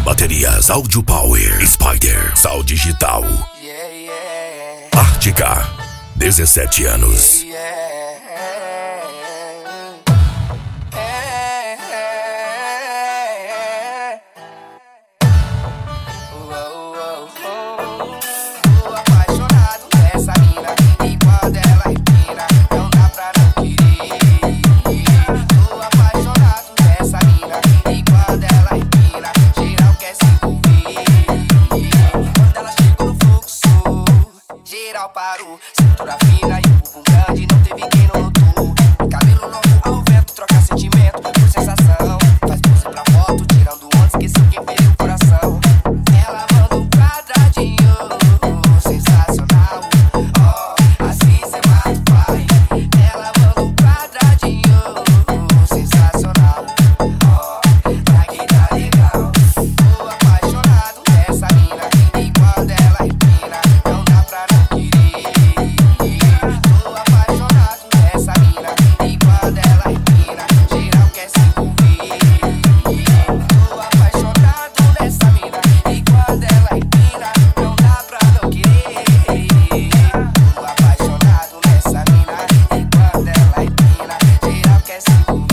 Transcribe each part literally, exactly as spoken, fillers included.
Baterias Audio Power, Spider, Sal Digital. Yeah, yeah. Ártica, dezessete anos. Yeah, yeah. Tô apaixonado dessa mina, e quando ela empina, não dá pra não querer. Tô apaixonado dessa mina, e quando ela empina, geral quer se envolver. Quando ela chegou no fluxo, geral parou. Cintura fina e o bumbum grande, não teve quem não notou. Cabelo novo ao vento, troca sentimento por sensação. Faz pose pra foto, tirando onda, esqueceu quem feriu o coração. Ela manda um quadradinho sensacional, oh, assim cê mata o pai. Ela manda um quadradinho sensacional, oh, pra quem tá legal. Tô apaixonado dessa mina, e quando ela empina, não dá pra não querer. Tô apaixonado dessa mina, e quando ela empina, geral quer se envolver. Tô apaixonado dessa mina, e quando ela empina, não dá pra não querer. Tô apaixonado dessa mina, e quando ela empina, geral quer se envolver.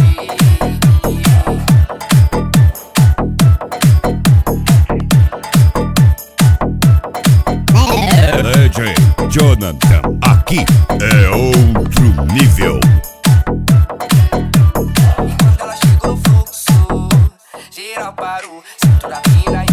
D J Jonathan, aqui é outro nível. E quando ela chegou no fluxo, geral parou. Cintura fina